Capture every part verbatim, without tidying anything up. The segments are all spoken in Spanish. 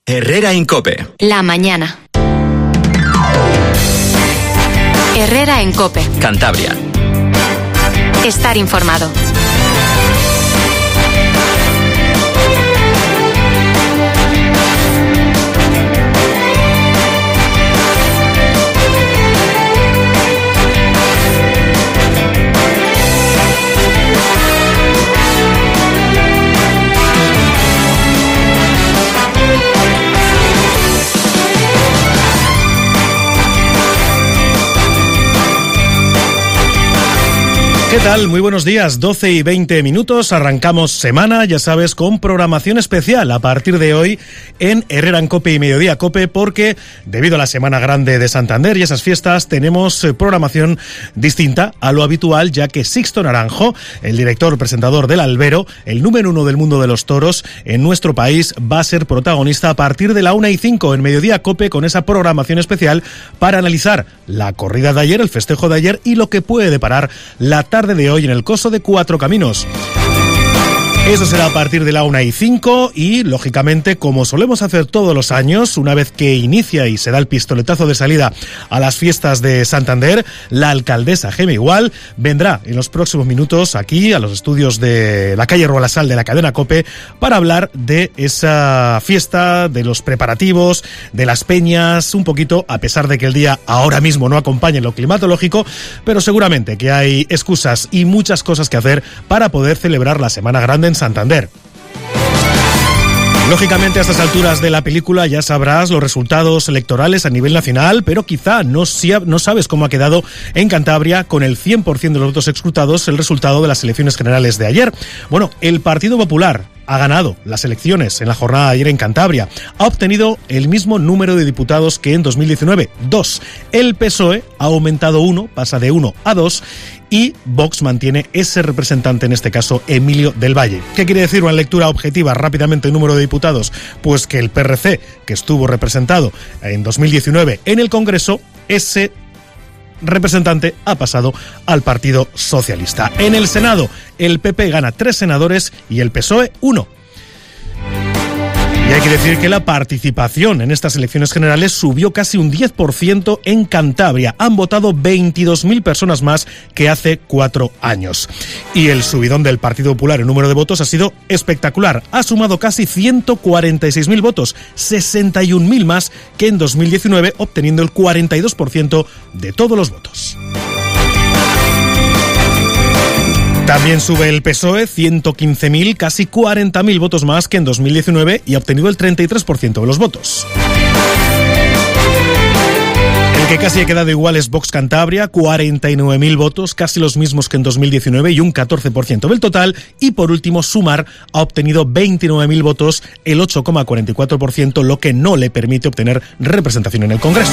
Herrera en COPE. La mañana. Herrera en COPE. Cantabria. Estar informado. ¿Qué tal? Muy buenos días, doce y veinte minutos, arrancamos semana, ya sabes, con programación especial a partir de hoy en Herrera en COPE y Mediodía COPE, porque debido a la Semana Grande de Santander y esas fiestas tenemos eh, programación distinta a lo habitual, ya que Sixto Naranjo, el director presentador del Albero, el número uno del mundo de los toros en nuestro país, va a ser protagonista a partir de la una y cinco en Mediodía COPE con esa programación especial para analizar la corrida de ayer, el festejo de ayer y lo que puede deparar la tarde de hoy en el Coso de Cuatro Caminos. Eso será a partir de la una y cinco y, lógicamente, como solemos hacer todos los años, una vez que inicia y se da el pistoletazo de salida a las fiestas de Santander, la alcaldesa Gema Igual vendrá en los próximos minutos aquí a los estudios de la calle Rualasal de la cadena COPE para hablar de esa fiesta, de los preparativos, de las peñas, un poquito, a pesar de que el día ahora mismo no acompaña en lo climatológico, pero seguramente que hay excusas y muchas cosas que hacer para poder celebrar la Semana Grande en Santander. Lógicamente, a estas alturas de la película ya sabrás los resultados electorales a nivel nacional, pero quizá no, no sabes cómo ha quedado en Cantabria con el cien por ciento de los votos escrutados el resultado de las elecciones generales de ayer. Bueno, el Partido Popular ha ganado las elecciones en la jornada de ayer en Cantabria. Ha obtenido el mismo número de diputados que en dos mil diecinueve, dos. El P S O E ha aumentado uno, pasa de uno a dos, y Vox mantiene ese representante, en este caso Emilio del Valle. ¿Qué quiere decir una lectura objetiva rápidamente el número de diputados? Pues que el P R C, que estuvo representado en dos mil diecinueve en el Congreso, ese representante ha pasado al Partido Socialista. En el Senado, el P P gana tres senadores y el P S O E uno. Y hay que decir que la participación en estas elecciones generales subió casi un diez por ciento en Cantabria. Han votado veintidós mil personas más que hace cuatro años. Y el subidón del Partido Popular en número de votos ha sido espectacular. Ha sumado casi ciento cuarenta y seis mil votos, sesenta y un mil más que en dos mil diecinueve, obteniendo el cuarenta y dos por ciento de todos los votos. También sube el P S O E, ciento quince mil, casi cuarenta mil votos más que en dos mil diecinueve y ha obtenido el treinta y tres por ciento de los votos. El que casi ha quedado igual es Vox Cantabria, cuarenta y nueve mil votos, casi los mismos que en dos mil diecinueve y un catorce por ciento del total. Y por último, Sumar ha obtenido veintinueve mil votos, el ocho coma cuarenta y cuatro por ciento, lo que no le permite obtener representación en el Congreso.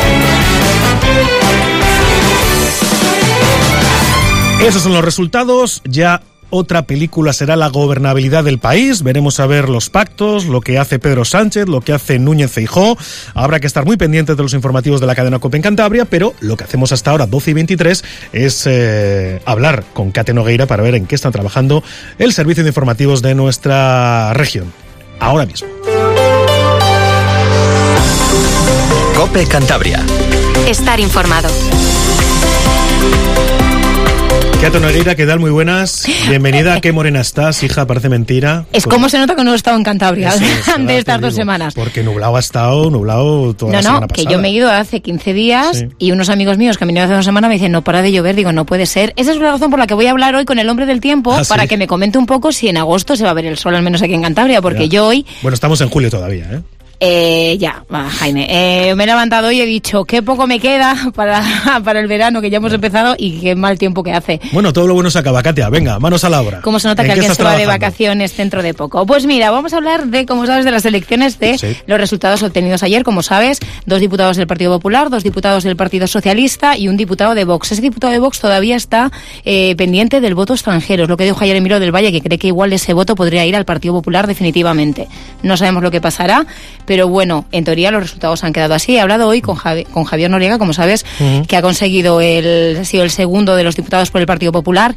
Esos son los resultados. Ya otra película será la gobernabilidad del país. Veremos a ver los pactos, lo que hace Pedro Sánchez, lo que hace Núñez Feijóo. Habrá que estar muy pendientes de los informativos de la cadena COPE en Cantabria, pero lo que hacemos hasta ahora, doce y veintitrés, es eh, hablar con Kate Nogueira para ver en qué están trabajando el servicio de informativos de nuestra región. Ahora mismo. COPE Cantabria. Estar informado. Kate Nogueira, ¿qué tal? Muy buenas. Bienvenida. Qué morena estás, hija, parece mentira. Es como se nota que no he estado en Cantabria de estas dos semanas. Porque nublado ha estado, nublado toda no, la semana no, pasada. Que yo me he ido hace quince días sí. Y unos amigos míos que han venido hace una semana me dicen, no para de llover. Digo, no puede ser. Esa es la razón por la que voy a hablar hoy con el hombre del tiempo, ¿Ah, para sí? que me comente un poco si en agosto se va a ver el sol, al menos aquí en Cantabria, porque ya. yo hoy... Bueno, estamos en julio todavía, ¿eh? Eh, ya, va, Jaime. Eh, me he levantado hoy y he dicho qué poco me queda para, para el verano, que ya hemos empezado, y qué mal tiempo que hace. Bueno, todo lo bueno se acaba, Katia. Venga, manos a la obra. Como se nota que alguien se va de vacaciones dentro de poco. Pues mira, vamos a hablar de, como sabes, de las elecciones, de sí. los resultados obtenidos ayer. Como sabes, dos diputados del Partido Popular, dos diputados del Partido Socialista y un diputado de Vox. Ese diputado de Vox todavía está eh, pendiente del voto extranjero. Es lo que dijo ayer Emilio del Valle, que cree que igual ese voto podría ir al Partido Popular definitivamente. No sabemos lo que pasará, pero bueno, en teoría los resultados han quedado así. He hablado hoy con, Javi, con Javier Noriega, como sabes, uh-huh. que ha conseguido el, ha sido el segundo de los diputados por el Partido Popular,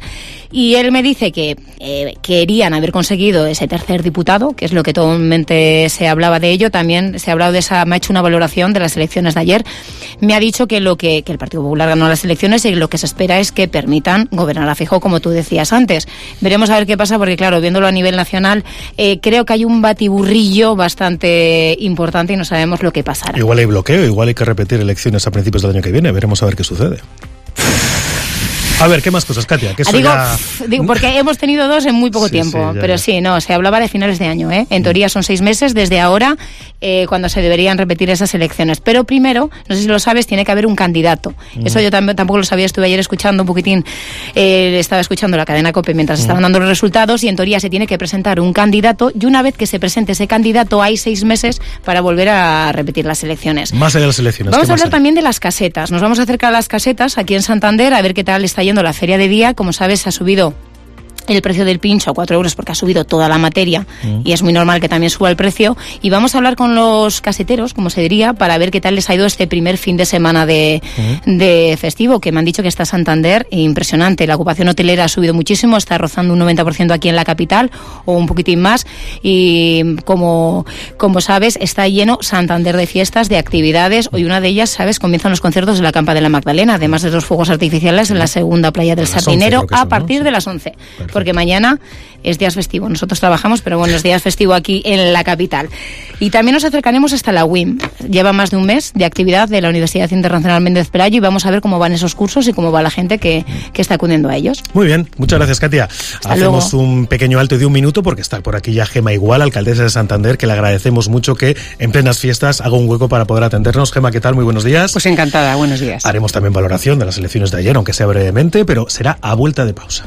Y él me dice que eh, querían haber conseguido ese tercer diputado, que es lo que totalmente se hablaba de ello. También se ha hablado de esa, me ha hecho una valoración de las elecciones de ayer. Me ha dicho que lo que, que el Partido Popular ganó las elecciones y lo que se espera es que permitan gobernar a Feijóo, como tú decías antes. Veremos a ver qué pasa, porque claro, viéndolo a nivel nacional, eh, creo que hay un batiburrillo bastante importante y no sabemos lo que pasará. Igual hay bloqueo, igual hay que repetir elecciones a principios del año que viene. Veremos a ver qué sucede. A ver, ¿qué más cosas, Katia? Que eso digo, ya... digo, porque hemos tenido dos en muy poco sí, tiempo, sí, ya, pero ya. sí, no, se hablaba de finales de año, ¿eh? En teoría son seis meses desde ahora, eh, cuando se deberían repetir esas elecciones. Pero primero, no sé si lo sabes, tiene que haber un candidato. Mm. Eso yo tam- tampoco lo sabía, estuve ayer escuchando un poquitín, eh, estaba escuchando la cadena COPE mientras mm. estaban dando los resultados, y en teoría se tiene que presentar un candidato, y una vez que se presente ese candidato hay seis meses para volver a repetir las elecciones. Más allá de las elecciones. Vamos a hablar hay? también de las casetas. Nos vamos a acercar a las casetas aquí en Santander a ver qué tal está yendo la feria de día. Como sabes, ha subido el precio del pincho a cuatro euros porque ha subido toda la materia mm. y es muy normal que también suba el precio. Y vamos a hablar con los caseteros, como se diría, para ver qué tal les ha ido este primer fin de semana de, mm. de festivo, que me han dicho que está Santander impresionante. La ocupación hotelera ha subido muchísimo, está rozando un noventa por ciento aquí en la capital o un poquitín más, y como, como sabes, está lleno Santander de fiestas, de actividades. Hoy una de ellas, sabes, comienzan los conciertos de la Campa de la Magdalena, además de los fuegos artificiales en la segunda playa del Sardinero a son, partir ¿no? de las once. Perfecto. Porque mañana es día festivo. Nosotros trabajamos, pero bueno, es día festivo aquí en la capital. Y también nos acercaremos hasta la U I M. Lleva más de un mes de actividad de la Universidad Internacional Méndez Pelayo y vamos a ver cómo van esos cursos y cómo va la gente que, que está acudiendo a ellos. Muy bien, muchas gracias, Katia. Hasta Hacemos luego. un pequeño alto de un minuto porque está por aquí ya Gema Igual, alcaldesa de Santander, que le agradecemos mucho que en plenas fiestas haga un hueco para poder atendernos. Gema, ¿qué tal? Muy buenos días. Pues encantada, buenos días. Haremos también valoración de las elecciones de ayer, aunque sea brevemente, pero será a vuelta de pausa.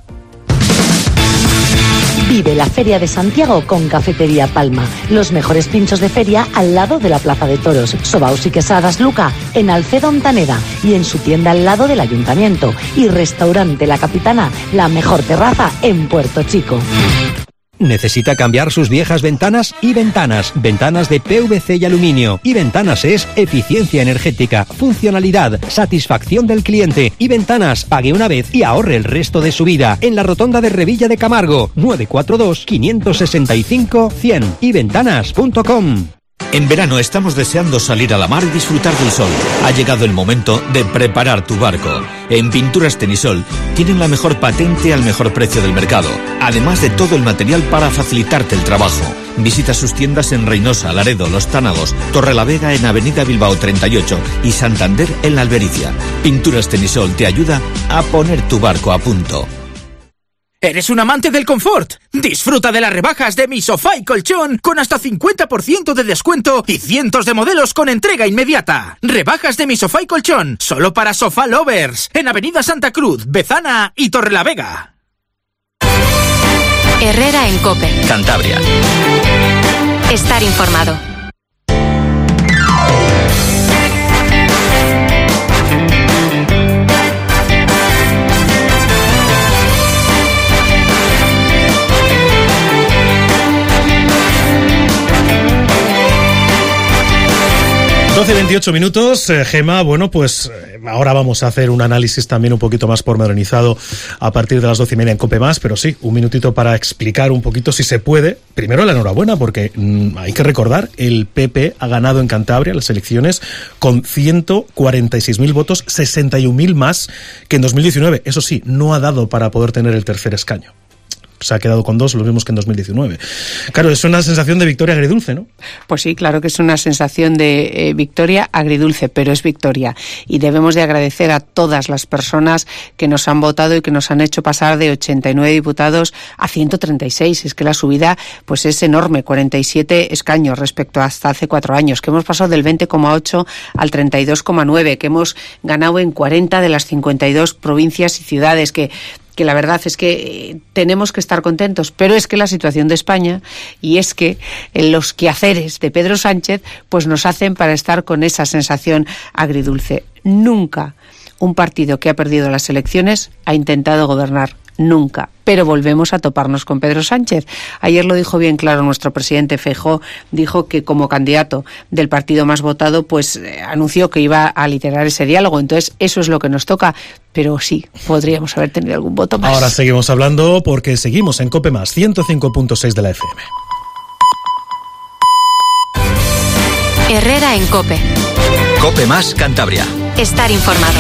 Vive la Feria de Santiago con Cafetería Palma. Los mejores pinchos de feria al lado de la Plaza de Toros. Sobaos y quesadas Luca en Alcedo Ontaneda y en su tienda al lado del Ayuntamiento. Y Restaurante La Capitana, la mejor terraza en Puerto Chico. ¿Necesita cambiar sus viejas ventanas? Y Ventanas, ventanas de P V C y aluminio. Y Ventanas es eficiencia energética, funcionalidad, satisfacción del cliente. Y Ventanas, pague una vez y ahorre el resto de su vida. En la rotonda de Revilla de Camargo, nueve cuatro dos, cinco seis cinco, cien y ventanas punto com. En verano estamos deseando salir a la mar y disfrutar del sol. Ha llegado el momento de preparar tu barco. En Pinturas Tenisol tienen la mejor patente al mejor precio del mercado, además de todo el material para facilitarte el trabajo. Visita sus tiendas en Reynosa, Laredo, Los Tánagos, Torrelavega en Avenida Bilbao treinta y ocho y Santander en La Albericia. Pinturas Tenisol te ayuda a poner tu barco a punto. ¿Eres un amante del confort? Disfruta de las rebajas de Mi Sofá y Colchón con hasta cincuenta por ciento de descuento y cientos de modelos con entrega inmediata. Rebajas de Mi Sofá y Colchón, solo para sofá lovers, en Avenida Santa Cruz, Bezana y Torrelavega. Herrera en COPE. Cantabria. Estar informado. doce y veintiocho minutos, eh, Gema, bueno, pues eh, ahora vamos a hacer un análisis también un poquito más pormenorizado a partir de las doce y media en COPE Más, pero sí, un minutito para explicar un poquito si se puede. Primero la enhorabuena, porque mmm, hay que recordar, el P P ha ganado en Cantabria las elecciones con ciento cuarenta y seis mil votos, sesenta y un mil más que en dos mil diecinueve. Eso sí, no ha dado para poder tener el tercer escaño. Se ha quedado con dos, lo mismos que en dos mil diecinueve. Claro, es una sensación de victoria agridulce, ¿no? Pues sí, claro que es una sensación de eh, victoria agridulce, pero es victoria. Y debemos de agradecer a todas las personas que nos han votado y que nos han hecho pasar de ochenta y nueve diputados a ciento treinta y seis. Es que la subida pues es enorme, cuarenta y siete escaños respecto a hasta hace cuatro años, que hemos pasado del veinte coma ocho al treinta y dos coma nueve, que hemos ganado en cuarenta de las cincuenta y dos provincias y ciudades, que que la verdad es que tenemos que estar contentos, pero es que la situación de España y es que los quehaceres de Pedro Sánchez pues nos hacen para estar con esa sensación agridulce. Nunca un partido que ha perdido las elecciones ha intentado gobernar nunca. Pero volvemos a toparnos con Pedro Sánchez. Ayer lo dijo bien claro nuestro presidente Feijóo, dijo que como candidato del partido más votado, pues eh, anunció que iba a liderar ese diálogo. Entonces, eso es lo que nos toca. Pero sí, podríamos haber tenido algún voto más. Ahora seguimos hablando porque seguimos en COPE Más, ciento cinco punto seis de la F M. Herrera en COPE. COPE Más Cantabria. Estar informado.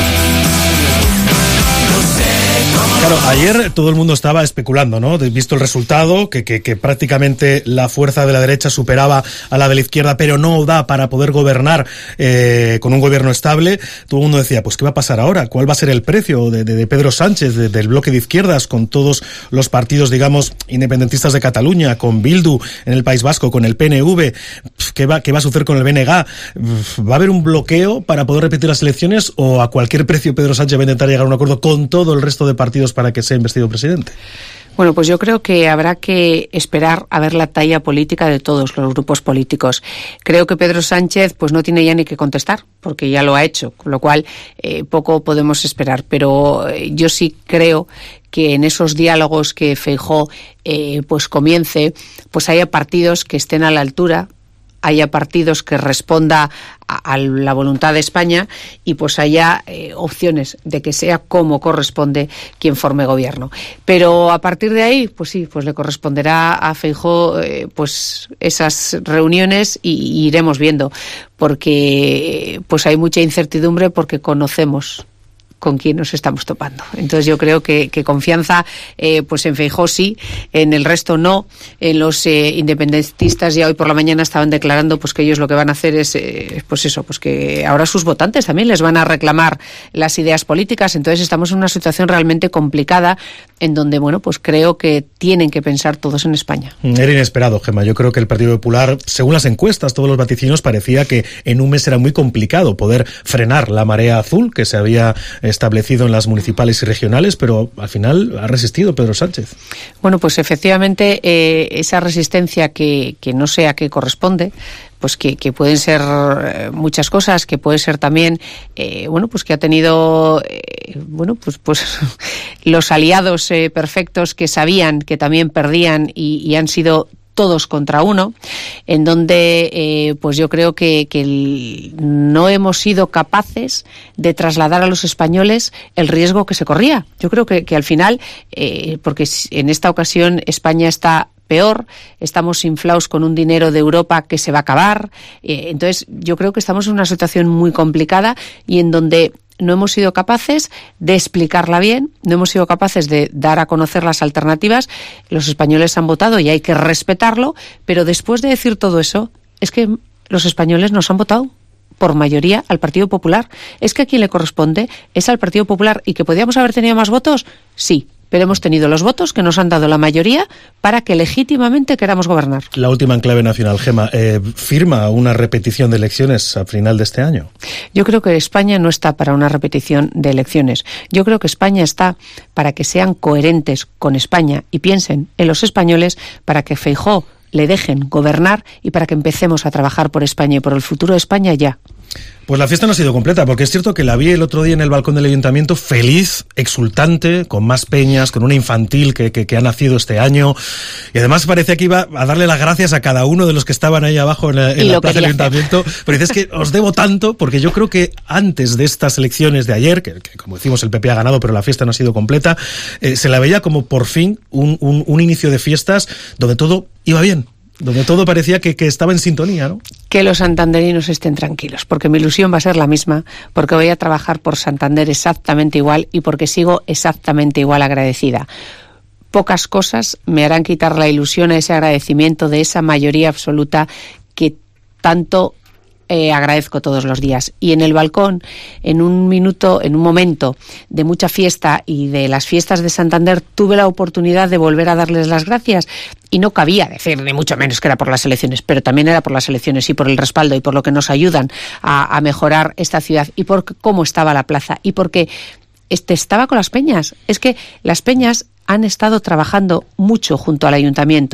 Claro, ayer todo el mundo estaba especulando, ¿no? Visto el resultado, que, que, que prácticamente la fuerza de la derecha superaba a la de la izquierda, pero no da para poder gobernar eh, con un gobierno estable. Todo el mundo decía, pues ¿qué va a pasar ahora? ¿Cuál va a ser el precio de, de, de Pedro Sánchez, de, del bloque de izquierdas, con todos los partidos, digamos, independentistas de Cataluña, con Bildu en el País Vasco, con el P N V? ¿Qué va, qué va a suceder con el B N G? ¿Va a haber un bloqueo para poder repetir las elecciones o a cualquier precio Pedro Sánchez va a intentar llegar a un acuerdo con todo el resto de partidos para que sea investido presidente? Bueno, pues yo creo que habrá que esperar a ver la talla política de todos los grupos políticos. Creo que Pedro Sánchez pues no tiene ya ni que contestar, porque ya lo ha hecho, con lo cual eh, poco podemos esperar. Pero eh, yo sí creo que en esos diálogos que Feijóo eh, pues comience, pues haya partidos que estén a la altura, haya partidos que responda a, a la voluntad de España y pues haya eh, opciones de que sea como corresponde quien forme gobierno. Pero a partir de ahí, pues sí, pues le corresponderá a Feijóo eh, pues esas reuniones y, y iremos viendo, porque pues hay mucha incertidumbre porque conocemos con quién nos estamos topando. Entonces yo creo que, que confianza eh, pues en Feijóo sí, en el resto no. En los eh, independentistas ya hoy por la mañana estaban declarando pues que ellos lo que van a hacer es eh, pues eso, pues que ahora sus votantes también les van a reclamar las ideas políticas. Entonces estamos en una situación realmente complicada en donde, bueno, pues creo que tienen que pensar todos en España. Era inesperado, Gemma. Yo creo que el Partido Popular, según las encuestas, todos los vaticinios, parecía que en un mes era muy complicado poder frenar la marea azul que se había establecido en las municipales y regionales, pero al final ha resistido Pedro Sánchez. Bueno, pues efectivamente eh, esa resistencia que, que no sé a qué corresponde, pues que, que pueden ser eh, muchas cosas, que puede ser también, eh, bueno, pues que ha tenido, eh, bueno, pues pues los aliados eh, perfectos que sabían que también perdían y, y han sido todos contra uno, en donde eh, pues yo creo que, que el, no hemos sido capaces de trasladar a los españoles el riesgo que se corría. Yo creo que, que al final, eh, porque en esta ocasión España está peor, estamos inflados con un dinero de Europa que se va a acabar, eh, entonces yo creo que estamos en una situación muy complicada y en donde no hemos sido capaces de explicarla bien, no hemos sido capaces de dar a conocer las alternativas. Los españoles han votado y hay que respetarlo, pero después de decir todo eso, es que los españoles nos han votado por mayoría al Partido Popular. Es que a quien le corresponde es al Partido Popular. ¿Y que podíamos haber tenido más votos? Sí, pero hemos tenido los votos que nos han dado la mayoría para que legítimamente queramos gobernar. La última en clave nacional, Gemma, eh, ¿firma una repetición de elecciones a final de este año? Yo creo que España no está para una repetición de elecciones. Yo creo que España está para que sean coherentes con España y piensen en los españoles, para que Feijóo le dejen gobernar y para que empecemos a trabajar por España y por el futuro de España ya. Pues la fiesta no ha sido completa, porque es cierto que la vi el otro día en el balcón del ayuntamiento feliz, exultante, con más peñas, con una infantil que, que, que ha nacido este año, y además parecía que iba a darle las gracias a cada uno de los que estaban ahí abajo en la, en la plaza del ayuntamiento, pero dices que os debo tanto, porque yo creo que antes de estas elecciones de ayer, que, que como decimos el P P ha ganado, pero la fiesta no ha sido completa, eh, se la veía como por fin un, un, un inicio de fiestas donde todo iba bien, donde todo parecía que, que estaba en sintonía, ¿no? Que los santanderinos estén tranquilos, porque mi ilusión va a ser la misma, porque voy a trabajar por Santander exactamente igual y porque sigo exactamente igual agradecida. Pocas cosas me harán quitar la ilusión a ese agradecimiento de esa mayoría absoluta que tanto Eh, agradezco todos los días. Y en el balcón, en un minuto, en un momento de mucha fiesta y de las fiestas de Santander, tuve la oportunidad de volver a darles las gracias y no cabía decir ni mucho menos que era por las elecciones, pero también era por las elecciones y por el respaldo y por lo que nos ayudan a, a mejorar esta ciudad y por cómo estaba la plaza y porque este estaba con las peñas. Es que las peñas han estado trabajando mucho junto al ayuntamiento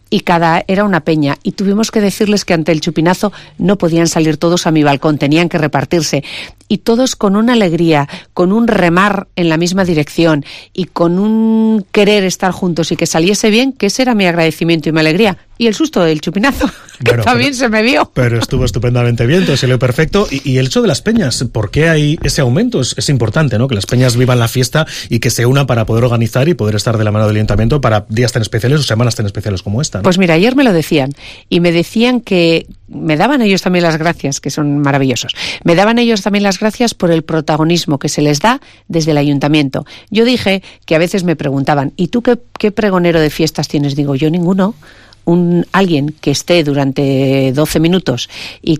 y cada era una peña, y tuvimos que decirles que ante el chupinazo no podían salir todos a mi balcón, tenían que repartirse, y todos con una alegría, con un remar en la misma dirección y con un querer estar juntos y que saliese bien, que ese era mi agradecimiento y mi alegría. Y el susto del chupinazo, que bueno, también pero, se me vio. Pero estuvo estupendamente bien, todo salió perfecto. Y, y el hecho de las peñas, ¿por qué hay ese aumento? Es, es importante, ¿no? Que las peñas vivan la fiesta y que se unan para poder organizar y poder estar de la mano del ayuntamiento para días tan especiales o semanas tan especiales como esta, ¿no? Pues mira, ayer me lo decían y me decían que me daban ellos también las gracias, que son maravillosos. Me daban ellos también las gracias por el protagonismo que se les da desde el ayuntamiento. Yo dije que a veces me preguntaban, ¿y tú qué, qué pregonero de fiestas tienes? Digo, yo ninguno. Un, alguien que esté durante doce minutos y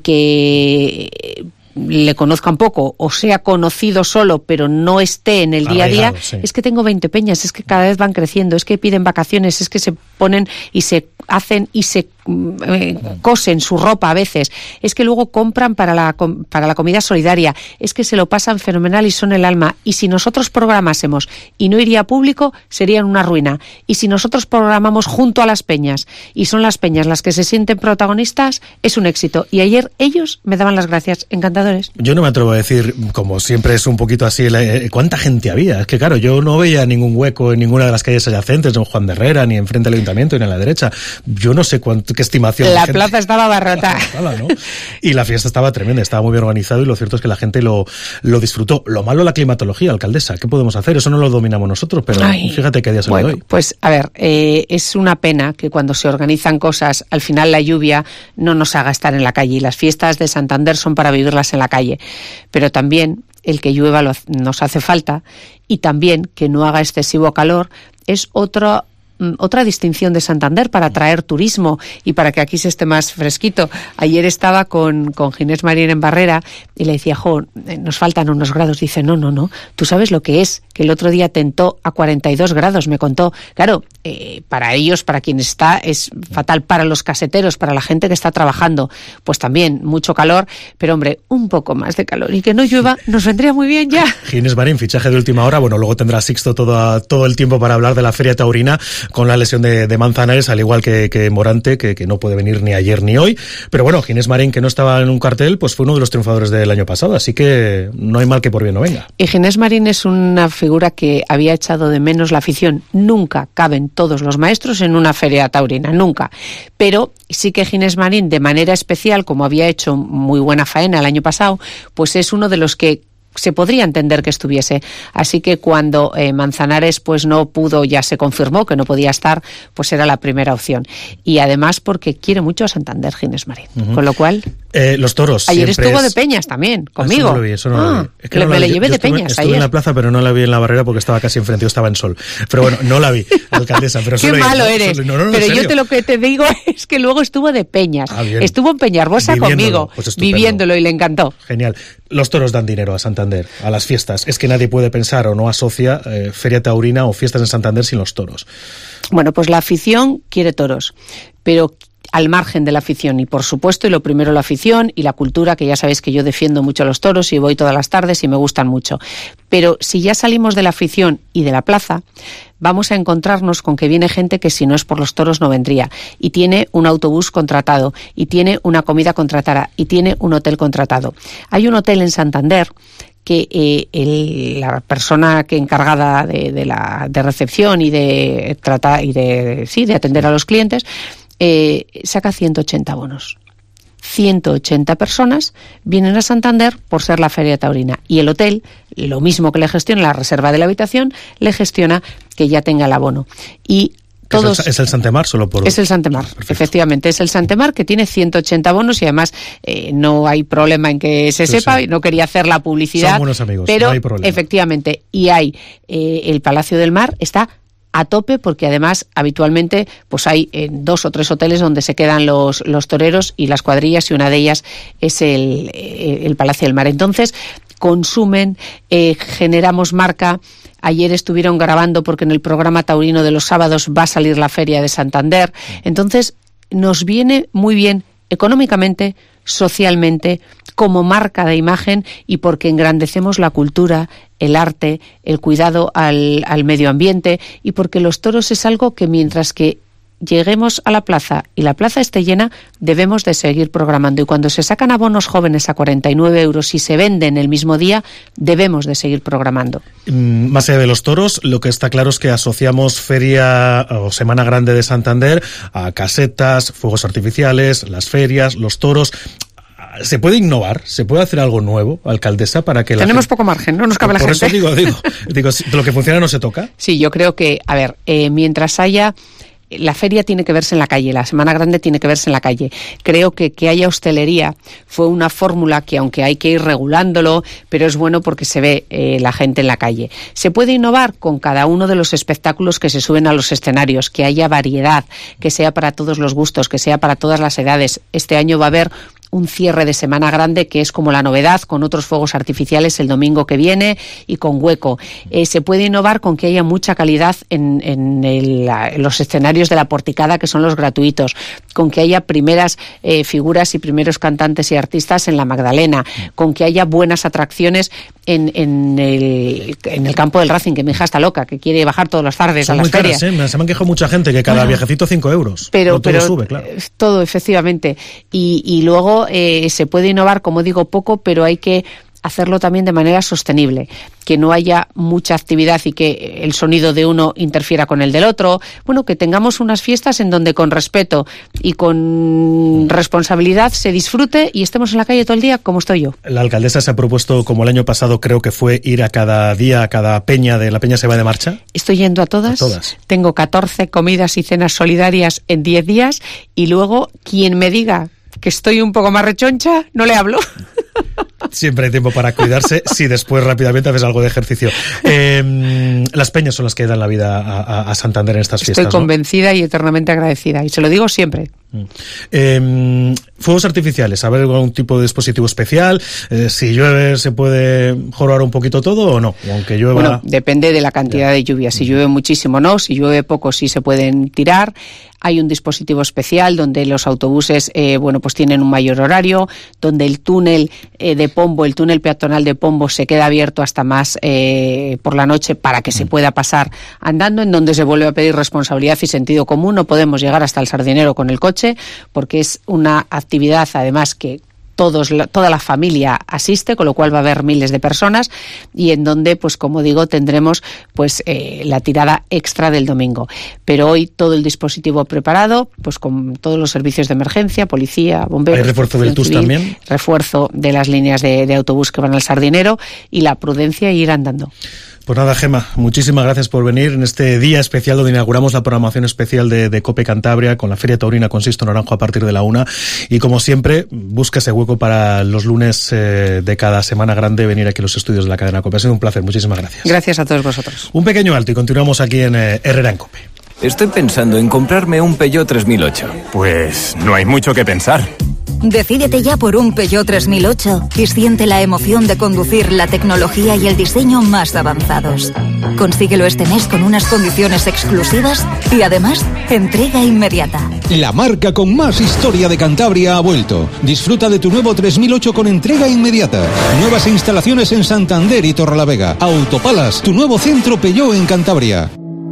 que le conozca un poco o sea conocido solo pero no esté en el día a día, sí. Es que tengo veinte peñas, es que cada vez van creciendo, es que piden vacaciones, es que se ponen y se hacen y se eh, cosen su ropa a veces, es que luego compran para la, para la comida solidaria, es que se lo pasan fenomenal y son el alma, y si nosotros programásemos y no iría público serían una ruina, y si nosotros programamos junto a las peñas y son las peñas las que se sienten protagonistas, es un éxito. Y ayer ellos me daban las gracias, encantadores. Yo no me atrevo a decir, como siempre es un poquito así, ¿cuánta gente había? Es que claro, yo no veía ningún hueco en ninguna de las calles adyacentes, ni en Juan de Herrera, ni enfrente del ayuntamiento, ni a la derecha. Yo no sé cuánto, qué estimación. La plaza estaba barrota. ¿No? Y la fiesta estaba tremenda, estaba muy bien organizado y lo cierto es que la gente lo, lo disfrutó. Lo malo la climatología, alcaldesa, ¿qué podemos hacer? Eso no lo dominamos nosotros, pero Ay, fíjate qué día se bueno, le doy. Pues a ver, eh, es una pena que cuando se organizan cosas, al final la lluvia no nos haga estar en la calle, y las fiestas de Santander son para vivirlas en la calle, pero también el que llueva lo, nos hace falta, y también que no haga excesivo calor es otro otra distinción de Santander para atraer turismo y para que aquí se esté más fresquito. Ayer estaba con, con Ginés Marín en Barrera y le decía, jo, nos faltan unos grados. Dice, no, no, no, tú sabes lo que es, que el otro día tentó a cuarenta y dos grados, me contó. Claro, eh, para ellos, para quien está, es fatal. Para los caseteros, para la gente que está trabajando, pues también mucho calor, pero hombre, un poco más de calor y que no llueva nos vendría muy bien ya. Ginés Marín, fichaje de última hora. Bueno, luego tendrá Sixto todo, todo el tiempo para hablar de la Feria Taurina, con la lesión de, de Manzanares, al igual que, que Morante, que, que no puede venir ni ayer ni hoy. Pero bueno, Ginés Marín, que no estaba en un cartel, pues fue uno de los triunfadores del año pasado, así que no hay mal que por bien no venga. Y Ginés Marín es una figura que había echado de menos la afición. Nunca caben todos los maestros en una feria taurina, nunca. Pero sí que Ginés Marín, de manera especial, como había hecho muy buena faena el año pasado, pues es uno de los que se podría entender que estuviese. Así que cuando eh, Manzanares pues no pudo, ya se confirmó que no podía estar, pues era la primera opción. Y además porque quiere mucho a Santander, Ginés Marín. Uh-huh. Con lo cual... Eh, los toros. Ayer estuvo es... de Peñas también, conmigo. Eso no lo vi, eso no ah, lo vi. Es que le, no me la le llevé yo, de estuve, Peñas estuve ayer. en la plaza, pero no la vi en la barrera porque estaba casi enfrente, yo estaba en sol. Pero bueno, no la vi, alcaldesa. Pero Qué malo ir, eres. No, no, no, pero yo te lo que te digo es que luego estuvo de Peñas. Ah, estuvo en Peñarbosa conmigo, pues viviéndolo, y le encantó. Genial. Los toros dan dinero a Santander, a las fiestas. Es que nadie puede pensar o no asocia eh, Feria Taurina o fiestas en Santander sin los toros. Bueno, pues la afición quiere toros, pero al margen de la afición, y por supuesto, y lo primero la afición y la cultura, que ya sabéis que yo defiendo mucho los toros y voy todas las tardes y me gustan mucho. Pero si ya salimos de la afición y de la plaza, vamos a encontrarnos con que viene gente que si no es por los toros no vendría, y tiene un autobús contratado, y tiene una comida contratada, y tiene un hotel contratado. Hay un hotel en Santander que eh, el, la persona que encargada de, de la de recepción y de tratar y de sí de atender a los clientes eh, saca ciento ochenta bonos. ciento ochenta personas vienen a Santander por ser la Feria Taurina, y el hotel, lo mismo que le gestiona la reserva de la habitación, le gestiona que ya tenga el abono. Y todos, es el, es el Santemar, solo por... Es el Santemar, perfecto. Efectivamente, es el Santemar, que tiene ciento ochenta bonos y además eh, no hay problema en que se sí, sepa, sí. No quería hacer la publicidad. Son buenos amigos, pero no hay problema. Efectivamente, y hay eh, el Palacio del Mar, está a tope, porque además habitualmente pues hay eh, dos o tres hoteles donde se quedan los, los toreros y las cuadrillas, y una de ellas es el, eh, el Palacio del Mar. Entonces, consumen, eh, generamos marca. Ayer estuvieron grabando porque en el programa taurino de los sábados va a salir la Feria de Santander. Entonces, nos viene muy bien económicamente, socialmente, como marca de imagen, y porque engrandecemos la cultura, el arte, el cuidado al, al medio ambiente, y porque los toros es algo que mientras que lleguemos a la plaza y la plaza esté llena, debemos de seguir programando. Y cuando se sacan abonos jóvenes a cuarenta y nueve euros y se venden el mismo día, debemos de seguir programando. Más allá de los toros, lo que está claro es que asociamos Feria o Semana Grande de Santander a casetas, fuegos artificiales, las ferias, los toros. ¿Se puede innovar? ¿Se puede hacer algo nuevo, alcaldesa, para que la Tenemos gente... poco margen, no nos cabe la Por gente. eso digo, digo, digo, lo que funciona no se toca. Sí, yo creo que, a ver, eh, mientras haya... La feria tiene que verse en la calle, la Semana Grande tiene que verse en la calle. Creo que que haya hostelería fue una fórmula que, aunque hay que ir regulándolo, pero es bueno porque se ve eh, la gente en la calle. Se puede innovar con cada uno de los espectáculos que se suben a los escenarios, que haya variedad, que sea para todos los gustos, que sea para todas las edades. Este año va a haber un cierre de Semana Grande que es como la novedad, con otros fuegos artificiales el domingo que viene y con hueco. Eh, se puede innovar con que haya mucha calidad en, en, el, en los escenarios de la Porticada, que son los gratuitos, con que haya primeras eh, figuras y primeros cantantes y artistas en la Magdalena, con que haya buenas atracciones en, en, el, en el campo del Racing, que mi hija está loca, que quiere bajar todas las tardes Son a las muy caras, ferias. ¿eh? Se me han quejado mucha gente que cada Bueno, viajecito cinco euros. Pero, no todo pero sube, claro. Todo, efectivamente. Y, y luego eh, se puede innovar, como digo, poco, pero hay que hacerlo también de manera sostenible, que no haya mucha actividad y que el sonido de uno interfiera con el del otro. Bueno, que tengamos unas fiestas en donde con respeto y con responsabilidad se disfrute y estemos en la calle todo el día como estoy yo. La alcaldesa se ha propuesto, como el año pasado creo que fue, ir a cada día, a cada peña de la peña se va de marcha. Estoy yendo a todas. A todas. Tengo catorce comidas y cenas solidarias en diez días y luego quien me diga que estoy un poco más rechoncha, no le hablo. Siempre hay tiempo para cuidarse si después rápidamente haces algo de ejercicio. Eh, las peñas son las que dan la vida a, a Santander en estas Estoy fiestas. Estoy convencida, ¿no? Y eternamente agradecida. Y se lo digo siempre. Eh, fuegos artificiales, ¿habrá algún tipo de dispositivo especial? Eh, si llueve, ¿se puede jorobar un poquito todo o no? Aunque llueva... Bueno, depende de la cantidad de lluvia. Si llueve muchísimo, no. Si llueve poco, sí se pueden tirar. Hay un dispositivo especial donde los autobuses, eh, bueno, pues tienen un mayor horario, donde el túnel eh, de Pombo, el túnel peatonal de Pombo se queda abierto hasta más eh, por la noche para que se pueda pasar andando, en donde se vuelve a pedir responsabilidad y sentido común. No podemos llegar hasta el Sardinero con el coche, porque es una actividad, además, que todos, toda la familia asiste, con lo cual va a haber miles de personas y en donde, pues como digo, tendremos pues eh, la tirada extra del domingo. Pero hoy todo el dispositivo preparado, pues con todos los servicios de emergencia, policía, bomberos. ¿Hay refuerzo del T U S civil, también? Refuerzo de las líneas de, de autobús que van al Sardinero y la prudencia y ir andando. Pues nada, Gema, muchísimas gracias por venir en este día especial donde inauguramos la programación especial de, de COPE Cantabria con la Feria Taurina con Sisto Naranjo a partir de la una. Y como siempre, busca ese hueco para los lunes eh, de cada semana grande venir aquí a los estudios de la cadena COPE. Ha sido un placer, muchísimas gracias. Gracias a todos vosotros. Un pequeño alto y continuamos aquí en eh, Herrera en COPE. Estoy pensando en comprarme un Peugeot tres mil ocho. Pues no hay mucho que pensar. Decídete ya por un Peugeot tres mil ocho y siente la emoción de conducir la tecnología y el diseño más avanzados. Consíguelo este mes con unas condiciones exclusivas y además entrega inmediata. La marca con más historia de Cantabria ha vuelto. Disfruta de tu nuevo tres mil ocho con entrega inmediata. Nuevas instalaciones en Santander y Torrelavega. Autopalas, tu nuevo centro Peugeot en Cantabria.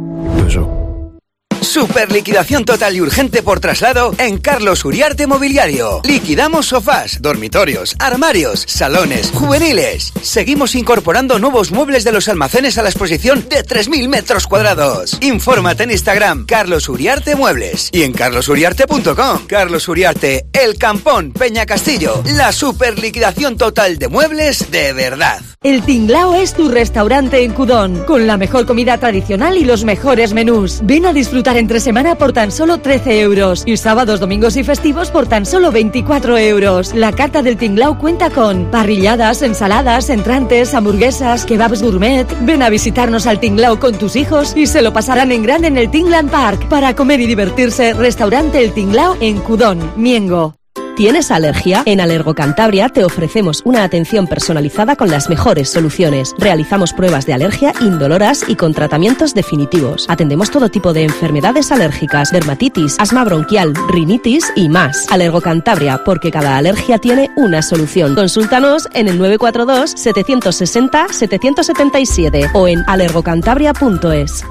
Super liquidación total y urgente por traslado en Carlos Uriarte Mobiliario. Liquidamos sofás, dormitorios, armarios, salones, juveniles. Seguimos incorporando nuevos muebles de los almacenes a la exposición de tres mil metros cuadrados. Infórmate en Instagram, Carlos Uriarte Muebles, y en carlos uriarte punto com. Carlos Uriarte, El Campón, Peña Castillo. La super liquidación total de muebles de verdad. El Tinglao es tu restaurante en Cudón, con la mejor comida tradicional y los mejores menús. Ven a disfrutar entre semana por tan solo trece euros y sábados, domingos y festivos por tan solo veinticuatro euros. La carta del Tinglao cuenta con parrilladas, ensaladas, entrantes, hamburguesas, kebabs gourmet. Ven a visitarnos al Tinglao con tus hijos y se lo pasarán en grande en el Tingland Park. Para comer y divertirse, restaurante El Tinglao en Cudón, Miengo. ¿Tienes alergia? En Alergo Cantabria te ofrecemos una atención personalizada con las mejores soluciones. Realizamos pruebas de alergia indoloras y con tratamientos definitivos. Atendemos todo tipo de enfermedades alérgicas, dermatitis, asma bronquial, rinitis y más. Alergo Cantabria, porque cada alergia tiene una solución. Consúltanos en el nueve cuatro dos, siete seis cero, siete siete siete o en alergocantabria punto es.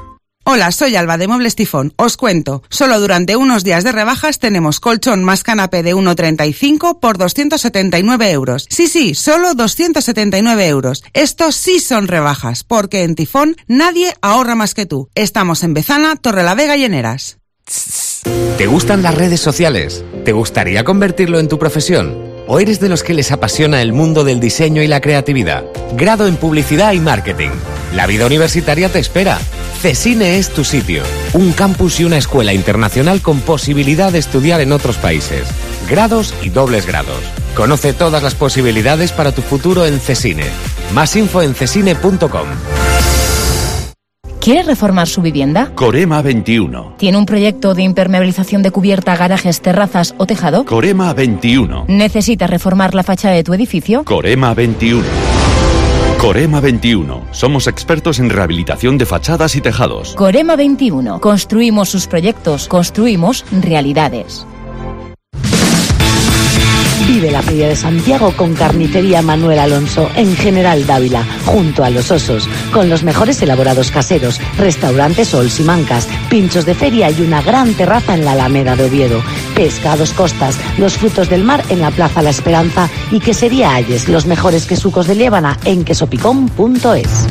Hola, soy Alba de Muebles Tifón. Os cuento, solo durante unos días de rebajas tenemos colchón más canapé de uno treinta y cinco por doscientos setenta y nueve euros. Sí, sí, solo doscientos setenta y nueve euros. Estos sí son rebajas, porque en Tifón nadie ahorra más que tú. Estamos en Bezana, Torrelavega y Heneras. ¿Te gustan las redes sociales? ¿Te gustaría convertirlo en tu profesión? ¿O eres de los que les apasiona el mundo del diseño y la creatividad? Grado en Publicidad y Marketing. La vida universitaria te espera. CESINE es tu sitio. Un campus y una escuela internacional con posibilidad de estudiar en otros países. Grados y dobles grados. Conoce todas las posibilidades para tu futuro en CESINE. Más info en cesine punto com. ¿Quiere reformar su vivienda? Corema veintiuno. ¿Tiene un proyecto de impermeabilización de cubierta, garajes, terrazas o tejado? Corema veintiuno. ¿Necesita reformar la fachada de tu edificio? Corema veintiuno. Corema veintiuno. Somos expertos en rehabilitación de fachadas y tejados. Corema veintiuno. Construimos sus proyectos, construimos realidades. Vive la Feria de Santiago con Carnicería Manuel Alonso en General Dávila, junto a Los Osos, con los mejores elaborados caseros, restaurantes Sol Simancas, pinchos de feria y una gran terraza en la Alameda de Oviedo, pesca a dos costas, los frutos del mar en la Plaza La Esperanza y quesería Ayes, los mejores quesucos de Liébana en quesopicón punto es.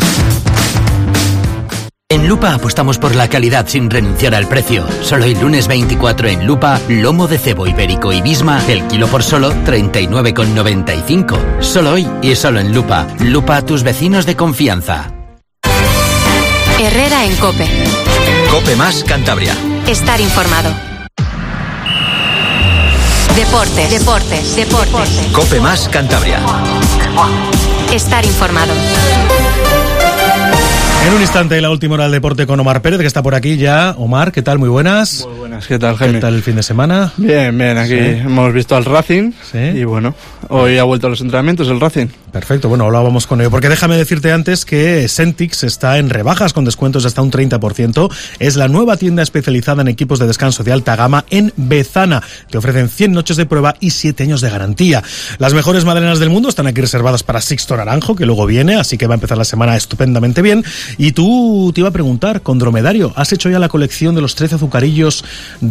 En Lupa apostamos por la calidad sin renunciar al precio. Solo el lunes veinticuatro en Lupa, lomo de cebo ibérico y bisma, el kilo por solo treinta y nueve con noventa y cinco. Solo hoy y solo en Lupa. Lupa, tus vecinos de confianza. Herrera en COPE. COPE más Cantabria. Estar informado. Deportes, deportes, deportes. COPE más Cantabria. Estar informado. En un instante, la última hora del deporte con Omar Pérez, que está por aquí ya. Omar, ¿qué tal? Muy buenas. Muy buenas, ¿qué tal, Jaime? ¿Qué tal el fin de semana? Bien, bien, aquí sí. Hemos visto al Racing, ¿sí? Y bueno, hoy ha vuelto a los entrenamientos el Racing. Perfecto, bueno, hablábamos con ello, porque déjame decirte antes que Sentix está en rebajas con descuentos de hasta un treinta por ciento. Es la nueva tienda especializada en equipos de descanso de alta gama en Bezana. Te ofrecen cien noches de prueba y siete años de garantía. Las mejores madalenas del mundo están aquí reservadas para Sixto Naranjo, que luego viene, así que va a empezar la semana estupendamente bien. Y tú te iba a preguntar, con Dromedario, ¿has hecho ya la colección de los trece azucarillos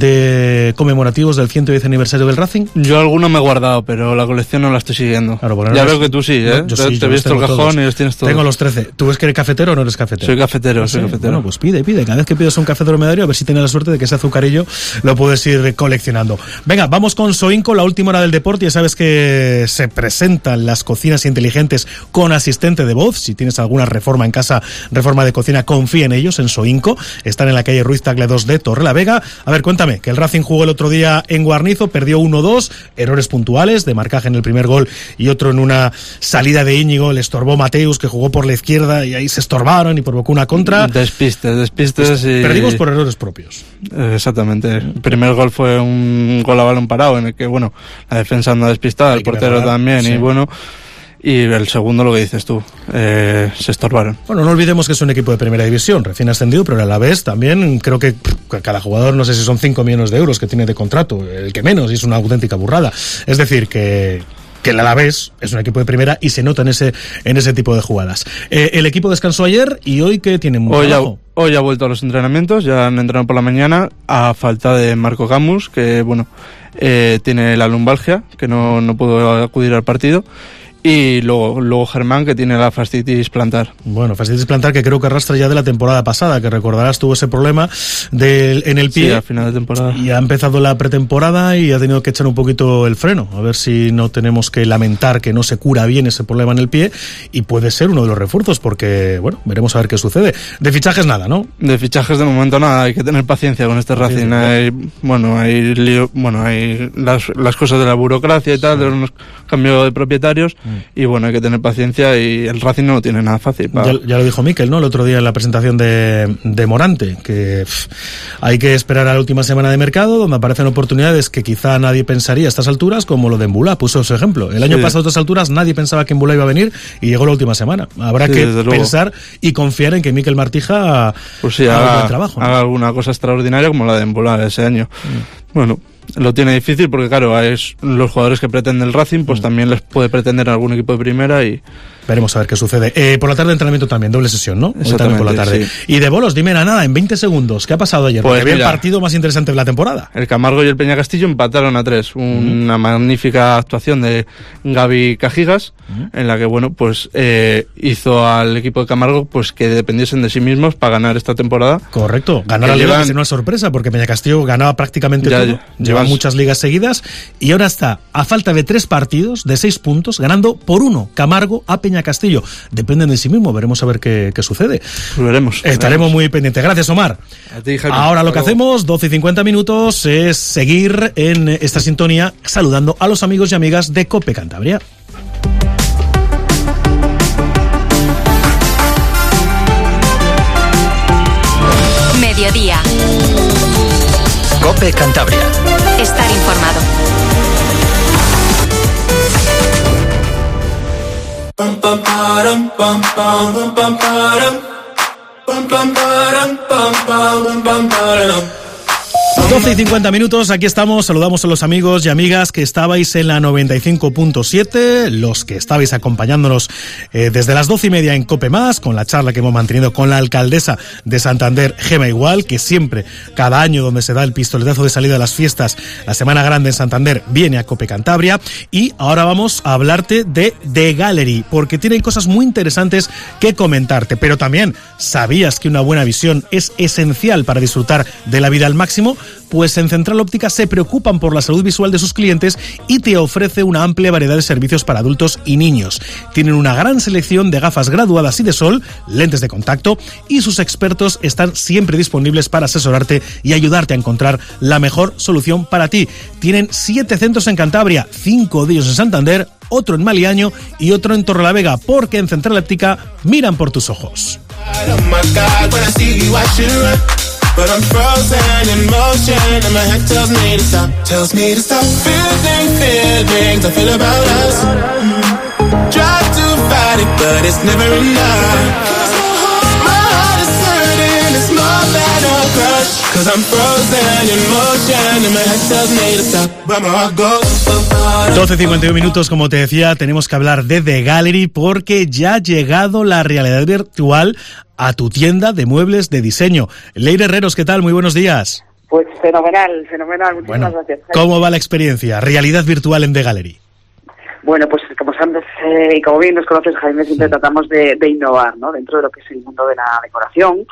de conmemorativos del ciento diez aniversario del Racing? Yo alguno me he guardado, pero la colección no la estoy siguiendo. Claro, bueno, ya no veo es... que tú sí, ¿eh? No, yo sí, te he visto el cajón todos. Y los tienes todos. Tengo los trece. ¿Tú ves que eres cafetero o no eres cafetero? Soy cafetero, ¿Sí? soy cafetero. Bueno, pues pide, pide. Cada vez que pides un café Dromedario, a ver si tienes la suerte de que ese azucarillo lo puedes ir coleccionando. Venga, vamos con Soinco, la última hora del deporte. Ya sabes que se presentan las cocinas inteligentes con asistente de voz. Si tienes alguna reforma en casa, reforma de cocina, confía en ellos, en Soinco. Están en la calle Ruiz Tagle dos de Torrelavega. A ver, cuéntame, que el Racing jugó el otro día en Guarnizo, perdió uno dos, errores puntuales de marcaje en el primer gol y otro en una salida de Íñigo, le estorbó Mateus, que jugó por la izquierda y ahí se estorbaron y provocó una contra. Despistes, despistes y... Perdimos por errores propios. Exactamente. El primer gol fue un gol a balón parado en el que, bueno, la defensa anda despistada, el portero verdad, también, sí. Y bueno... Y el segundo, lo que dices tú, eh, se estorbaron. Bueno, no olvidemos que es un equipo de primera división, recién ascendido, pero a la vez también creo que cada jugador, no sé si son cinco millones de euros que tiene de contrato, el que menos, y es una auténtica burrada. Es decir, que... que el Alavés es un equipo de primera y se nota en ese en ese tipo de jugadas. Eh, el equipo descansó ayer y hoy que tiene mucho hoy trabajo. Ha, hoy ha vuelto a los entrenamientos, ya han entrenado por la mañana, a falta de Marco Camus, que bueno, eh, tiene la lumbalgia, que no, no pudo acudir al partido. Y luego, luego Germán, que tiene la fascitis plantar. Bueno, fascitis plantar que creo que arrastra ya de la temporada pasada, que recordarás tuvo ese problema de, en el pie. Sí, a final de temporada. Y ha empezado la pretemporada y ha tenido que echar un poquito el freno, a ver si no tenemos que lamentar que no se cura bien ese problema en el pie, y puede ser uno de los refuerzos, porque, bueno, veremos a ver qué sucede. De fichajes nada, ¿no? De fichajes de momento nada, hay que tener paciencia con este Racing. Sí, hay, bueno, hay lío, bueno, hay las, las cosas de la burocracia y tal, sí. De unos cambios de propietarios. Mm. Y bueno, hay que tener paciencia y el Racing no lo tiene nada fácil. Para... Ya, ya lo dijo Mikel, ¿no? El otro día en la presentación de, de Morante, que pff, hay que esperar a la última semana de mercado, donde aparecen oportunidades que quizá nadie pensaría a estas alturas, como lo de Embulá, puso ese ejemplo. El año sí. pasado a estas alturas nadie pensaba que Embulá iba a venir y llegó la última semana. Habrá sí, que pensar y confiar en que Mikel Martija pues sí, haga, haga un buen trabajo, ¿no? Haga alguna cosa extraordinaria como la de Embulá ese año. Mm. Bueno, lo tiene difícil porque claro, es los jugadores que pretende el Racing pues mm. también les puede pretender algún equipo de primera y Veremos a ver qué sucede. Eh, por la tarde entrenamiento también, doble sesión, ¿no? Hoy también por la tarde. Sí. Y de bolos, dime nada, en veinte segundos, ¿qué ha pasado ayer? Pues Porque había mira, el partido más interesante de la temporada. El Camargo y el Peñacastillo empataron a tres. Una uh-huh. magnífica actuación de Gaby Cajigas, uh-huh. en la que, bueno, pues eh, hizo al equipo de Camargo pues que dependiesen de sí mismos para ganar esta temporada. Correcto, ganar a la liga es una sorpresa, porque Peñacastillo ganaba prácticamente ya, todo. Ya, lleva muchas ligas seguidas y ahora está a falta de tres partidos, de seis puntos, ganando por uno Camargo a Peñacastillo. Dependen de sí mismo, veremos a ver qué, qué sucede. Pues veremos. Estaremos veremos. muy pendientes. Gracias, Omar. A ti, Jaime. Ahora lo que hacemos, doce y cincuenta minutos, es seguir en esta sintonía saludando a los amigos y amigas de COPE Cantabria. Mediodía. COPE Cantabria. Estar informado. Pam pam param pam pam pam param pam pam param pam pam pam param. doce y cincuenta minutos, aquí estamos, saludamos a los amigos y amigas que estabais en la noventa y cinco punto siete, los que estabais acompañándonos eh, desde las doce y media en COPE Más, con la charla que hemos mantenido con la alcaldesa de Santander, Gema Igual, que siempre, cada año donde se da el pistoletazo de salida de las fiestas, la Semana Grande en Santander, viene a COPE Cantabria. Y ahora vamos a hablarte de The Gallery, porque tienen cosas muy interesantes que comentarte, pero también, ¿sabías que una buena visión es esencial para disfrutar de la vida al máximo? Pues en Central Óptica se preocupan por la salud visual de sus clientes y te ofrece una amplia variedad de servicios para adultos y niños. Tienen una gran selección de gafas graduadas y de sol, lentes de contacto, y sus expertos están siempre disponibles para asesorarte y ayudarte a encontrar la mejor solución para ti. Tienen siete centros en Cantabria, cinco de ellos en Santander, otro en Maliaño y otro en Torrelavega, porque en Central Óptica miran por tus ojos. But I'm frozen in motion and my head tells me to stop, tells me to stop feeling feelings I feel about us. Try to fight it but it's never enough. My heart is hurting, it's more than a crush. Cause I'm frozen in motion and my head tells me to stop, but my heart goes. doce y cincuenta y uno minutos, como te decía, tenemos que hablar de The Gallery porque ya ha llegado la realidad virtual a tu tienda de muebles de diseño. Leire Herreros, ¿qué tal? Muy buenos días. Pues fenomenal, fenomenal. Muchísimas bueno, gracias. ¿Cómo va la experiencia? Realidad virtual en The Gallery. Bueno, pues como sabes eh, y como bien nos conoces, Jaime, siempre sí. tratamos de, de innovar, ¿no? Dentro de lo que es el mundo de la decoración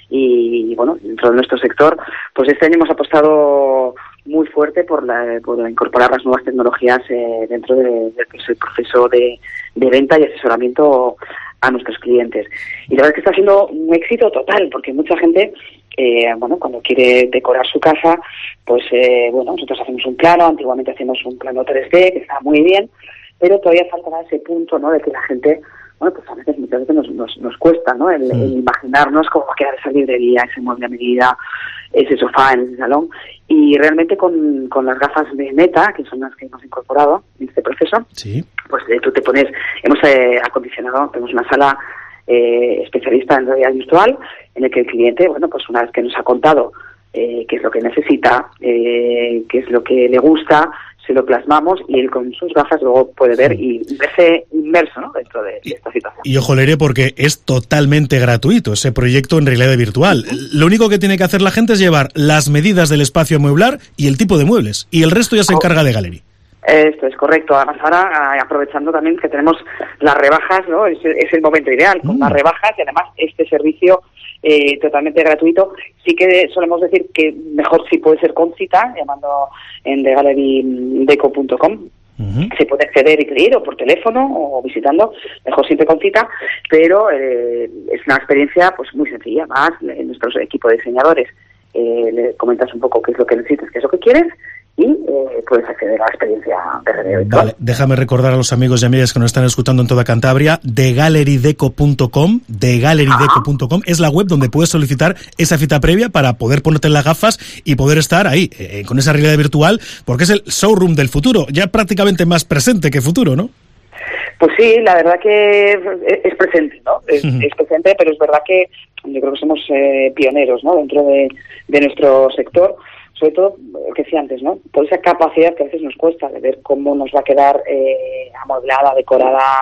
y, bueno, dentro de nuestro sector, pues este año hemos apostado muy fuerte por, la, por incorporar las nuevas tecnologías eh, dentro de, de, de ese proceso de, de venta y asesoramiento a nuestros clientes. Y la verdad es que está siendo un éxito total, porque mucha gente, eh, bueno, cuando quiere decorar su casa, pues, eh, bueno, nosotros hacemos un plano, antiguamente hacíamos un plano tres D, que está muy bien, pero todavía falta ese punto, ¿no?, de que la gente, bueno, pues a veces muchas veces nos, nos, nos cuesta, ¿no?, el, el imaginarnos cómo va a quedar esa librería, ese mueble a medida, ese sofá en ese salón. Y realmente con, con las gafas de Meta, que son las que hemos incorporado en este proceso, sí. pues eh, tú te pones, hemos eh, acondicionado, tenemos una sala eh, especialista en realidad virtual, en el que el cliente, bueno, pues una vez que nos ha contado eh, qué es lo que necesita, eh, qué es lo que le gusta, se lo plasmamos y él con sus gafas luego puede ver y verse inmerso, ¿no?, dentro de, de esta situación. Y ojo, Leire, porque es totalmente gratuito ese proyecto en realidad virtual. Lo único que tiene que hacer la gente es llevar las medidas del espacio a mueblar y el tipo de muebles, y el resto ya se encarga de Gallery. Esto es correcto. Además, ahora, aprovechando también que tenemos las rebajas, ¿no?, es, es el momento ideal, con mm. las rebajas y además este servicio eh, totalmente gratuito. Sí que solemos decir que mejor si puede ser con cita, llamando en the gallery deco punto com. Uh-huh. Se puede acceder y pedir o por teléfono o visitando, mejor siempre con cita, pero eh, es una experiencia pues muy sencilla. Más en nuestro equipo de diseñadores eh, le comentas un poco qué es lo que necesitas, qué es lo que quieres, y eh, puedes acceder a la experiencia de realidad virtual. Vale, déjame recordar a los amigos y amigas que nos están escuchando en toda Cantabria, the gallery deco punto com, the gallery deco punto com es la web donde puedes solicitar esa cita previa para poder ponerte las gafas y poder estar ahí, eh, con esa realidad virtual, porque es el showroom del futuro, ya prácticamente más presente que futuro, ¿no? Pues sí, la verdad que es presente, ¿no? Es, uh-huh. es presente, pero es verdad que yo creo que somos eh, pioneros, ¿no?, dentro de, de nuestro sector. Sobre todo, lo que decía antes, ¿no?, por esa capacidad que a veces nos cuesta de ver cómo nos va a quedar eh, amueblada, decorada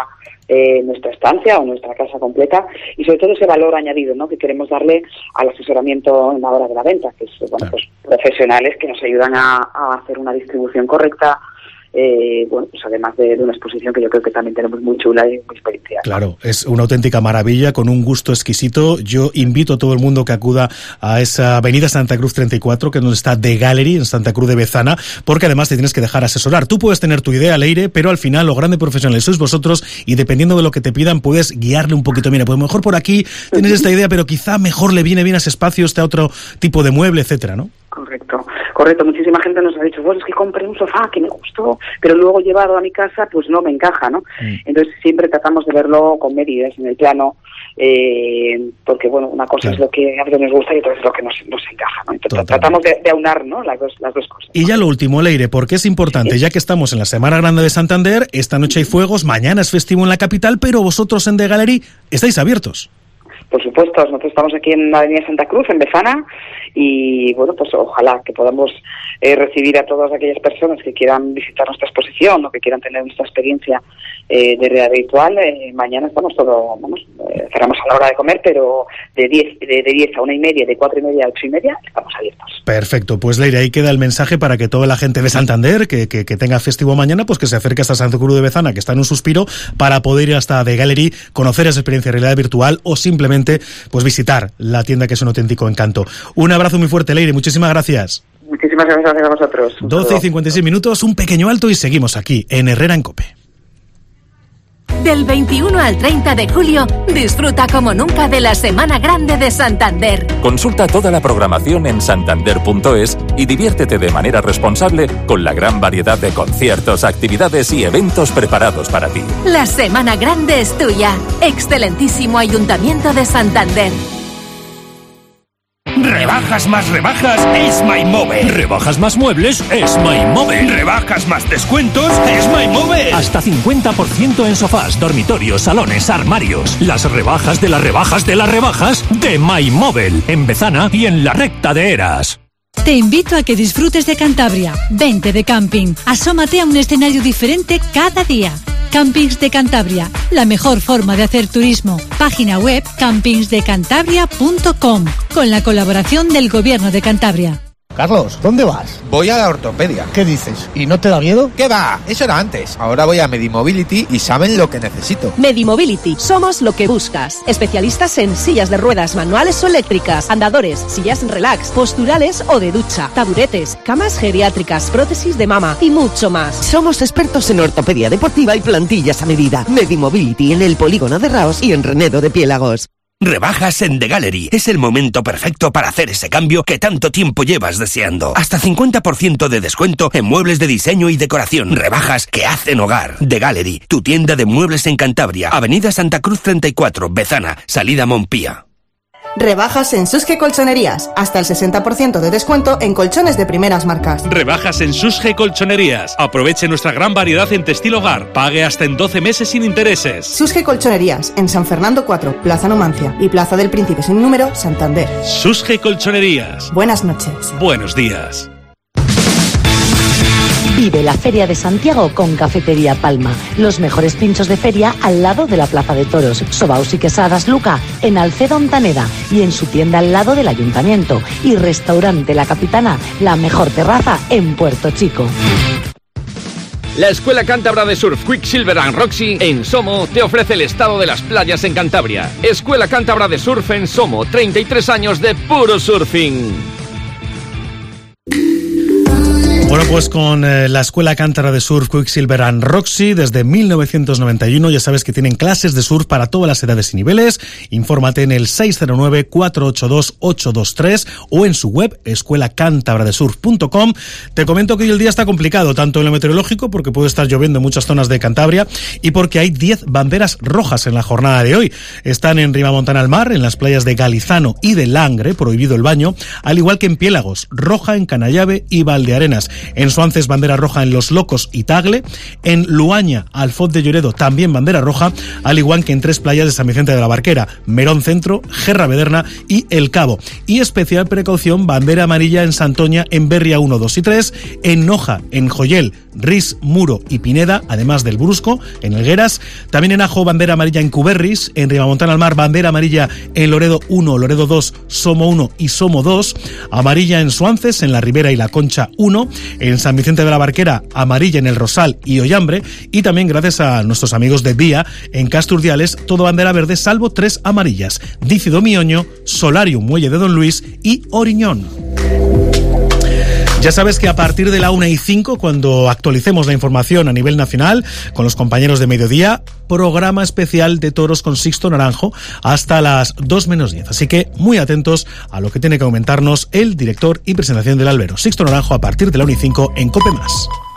eh, nuestra estancia o nuestra casa completa, y sobre todo ese valor añadido, ¿no?, que queremos darle al asesoramiento en la hora de la venta, que es, bueno, pues profesionales que nos ayudan a, a hacer una distribución correcta. Eh, bueno, pues además de, de una exposición que yo creo que también tenemos muy chula y muy experiencial. Claro, es una auténtica maravilla, con un gusto exquisito. Yo invito a todo el mundo que acuda a esa avenida Santa Cruz treinta y cuatro, que es donde está The Gallery, en Santa Cruz de Bezana, porque además te tienes que dejar asesorar. Tú puedes tener tu idea, Leire, pero al final los grandes profesionales sois vosotros, y dependiendo de lo que te pidan puedes guiarle un poquito. Mira, pues mejor por aquí tienes esta idea, pero quizá mejor le viene bien a ese espacio este otro tipo de mueble, etcétera, ¿no? Correcto, correcto. Muchísima gente nos ha dicho, bueno, es que compré un sofá que me gustó, pero luego llevado a mi casa, pues no me encaja, ¿no? Mm. Entonces siempre tratamos de verlo con medidas, en el plano, eh, porque, bueno, una cosa claro. es lo que a veces nos gusta y otra es lo que nos, nos encaja, ¿no? Entonces Totalmente. tratamos de, de aunar, ¿no?, las dos, las dos cosas. Y ya lo último, Leire, porque es importante, sí. ya que estamos en la Semana Grande de Santander, esta noche hay fuegos, mañana es festivo en la capital, pero vosotros en The Gallery estáis abiertos. Por supuesto, nosotros estamos aquí en la Avenida Santa Cruz, en Bezana, y bueno, pues ojalá que podamos eh, recibir a todas aquellas personas que quieran visitar nuestra exposición o que quieran tener nuestra experiencia eh, de realidad virtual. Eh, mañana estamos todo, vamos, eh, cerramos a la hora de comer, pero de diez de, de diez a una y media, de cuatro y media a ocho y media, estamos abiertos. Perfecto, pues Leire, ahí queda el mensaje para que toda la gente de Santander que, que, que tenga festivo mañana, pues que se acerque hasta Santa Cruz de Bezana, que está en un suspiro, para poder ir hasta The Gallery, conocer esa experiencia de realidad virtual o simplemente pues visitar la tienda, que es un auténtico encanto. Un abrazo muy fuerte, Leire, muchísimas gracias. Muchísimas gracias a vosotros. doce y cincuenta y seis minutos, un pequeño alto y seguimos aquí en Herrera en COPE. Del veintiuno al treinta de julio, disfruta como nunca de la Semana Grande de Santander. Consulta toda la programación en santander punto es y diviértete de manera responsable con la gran variedad de conciertos, actividades y eventos preparados para ti. La Semana Grande es tuya. Excelentísimo Ayuntamiento de Santander. Rebajas más rebajas es MyMobile. Rebajas más muebles es MyMobile. Rebajas más descuentos es MyMobile. Hasta cincuenta por ciento en sofás, dormitorios, salones, armarios. Las rebajas de las rebajas de las rebajas de MyMobile. En Bezana y en la recta de Eras. Te invito a que disfrutes de Cantabria. Vente de camping. Asómate a un escenario diferente cada día. Campings de Cantabria, la mejor forma de hacer turismo. Página web campings de cantabria punto com, con la colaboración del Gobierno de Cantabria. Carlos, ¿dónde vas? Voy a la ortopedia. ¿Qué dices? ¿Y no te da miedo? ¿Qué va? Eso era antes. Ahora voy a Medimobility y saben lo que necesito. Medimobility. Somos lo que buscas. Especialistas en sillas de ruedas manuales o eléctricas, andadores, sillas relax, posturales o de ducha, taburetes, camas geriátricas, prótesis de mama y mucho más. Somos expertos en ortopedia deportiva y plantillas a medida. Medimobility en el Polígono de Raos y en Renedo de Piélagos. Rebajas en The Gallery. Es el momento perfecto para hacer ese cambio que tanto tiempo llevas deseando. Hasta cincuenta por ciento de descuento en muebles de diseño y decoración. Rebajas que hacen hogar. The Gallery, tu tienda de muebles en Cantabria. Avenida Santa Cruz treinta y cuatro, Bezana, salida Montpía. Rebajas en Susge Colchonerías. Hasta el sesenta por ciento de descuento en colchones de primeras marcas. Rebajas en Susge Colchonerías. Aproveche nuestra gran variedad en textil hogar. Pague hasta en doce meses sin intereses. Susge Colchonerías. En San Fernando cuatro, Plaza Numancia. Y Plaza del Príncipe sin número, Santander. Susge Colchonerías. Buenas noches. Buenos días. Vive la Feria de Santiago con Cafetería Palma. Los mejores pinchos de feria al lado de la Plaza de Toros. Sobaos y Quesadas Luca en Alcedo Ontaneda y en su tienda al lado del Ayuntamiento. Y Restaurante La Capitana, la mejor terraza en Puerto Chico. La Escuela Cántabra de Surf Quicksilver and Roxy en Somo te ofrece el estado de las playas en Cantabria. Escuela Cántabra de Surf en Somo, treinta y tres años de puro surfing. Bueno, pues con eh, la Escuela Cántabra de Surf Quicksilver and Roxy desde mil novecientos noventa y uno ya sabes que tienen clases de surf para todas las edades y niveles. Infórmate en el seis cero nueve, cuatro ocho dos, ocho dos tres o en su web escuela cántabra de surf punto com. Te comento que hoy el día está complicado, tanto en lo meteorológico, porque puede estar lloviendo en muchas zonas de Cantabria, y porque hay diez banderas rojas en la jornada de hoy. Están en Ribamontana al Mar, en las playas de Galizano y de Langre, prohibido el baño, al igual que en Piélagos, roja en Canallave y Valdearenas. En Suances, bandera roja en Los Locos y Tagle. En Luaña, Alfoz de Lloredo, también bandera roja, al igual que en tres playas de San Vicente de la Barquera, Merón Centro, Gerra Bederna y El Cabo. Y especial precaución, bandera amarilla en Santoña, en Berria uno, dos y tres, en Noja, en Joyel, Ris, Muro y Pineda, además del Brusco, en Helgueras. También en Ajo, bandera amarilla en Cuberris. En Ribamontana al Mar, bandera amarilla en Loredo uno, Loredo dos, Somo uno y Somo dos. Amarilla en Suances, en La Ribera y La Concha uno. En San Vicente de la Barquera, amarilla en El Rosal y Ollambre. Y también, gracias a nuestros amigos de Vía, en Casturdiales, todo bandera verde, salvo tres amarillas: Dícido Mioño, Solarium Muelle de Don Luis y Oriñón. Ya sabes que a partir de la una y cinco, cuando actualicemos la información a nivel nacional con los compañeros de Mediodía, programa especial de toros con Sixto Naranjo hasta las dos menos diez. Así que muy atentos a lo que tiene que comentarnos el director y presentación del albero. Sixto Naranjo a partir de la una y cinco en COPE Más.